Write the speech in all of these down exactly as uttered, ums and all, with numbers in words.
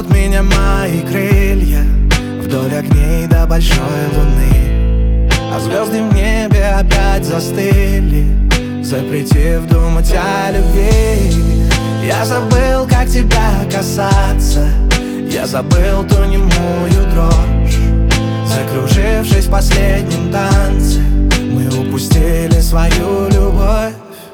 несут меня мои крылья вдоль огней до большой луны. А звезды в небе опять застыли, запретив думать о любви. Я забыл, как тебя касаться, я забыл ту немую дрожь. Закружившись в последнем танце, мы упустили свою любовь.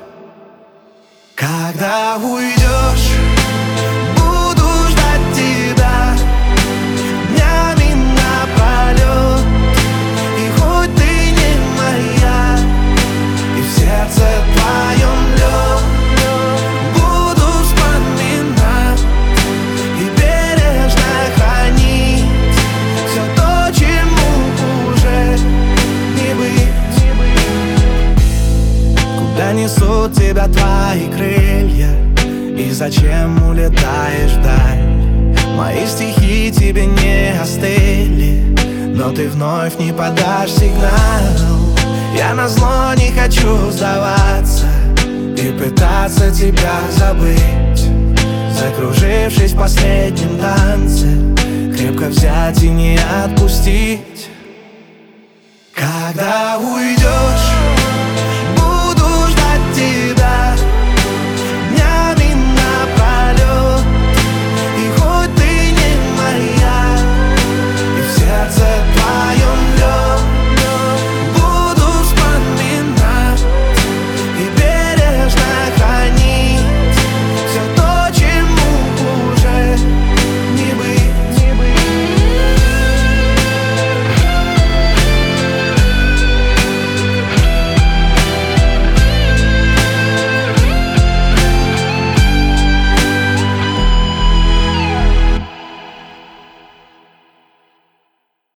Когда уйдешь, буду ждать тебя днями напролет. И хоть ты не моя, и в сердце твоем лед, буду вспоминать и бережно хранить все то, чему уже не быть. Куда несут тебя твои крылья, и зачем улетаешь вдаль? Мои стихи тебе не остыли, но ты вновь не подашь сигнал. Я назло не хочу сдаваться и пытаться тебя забыть. Закружившись в последнем танце, крепко взять и не отпустить. Когда уйдешь,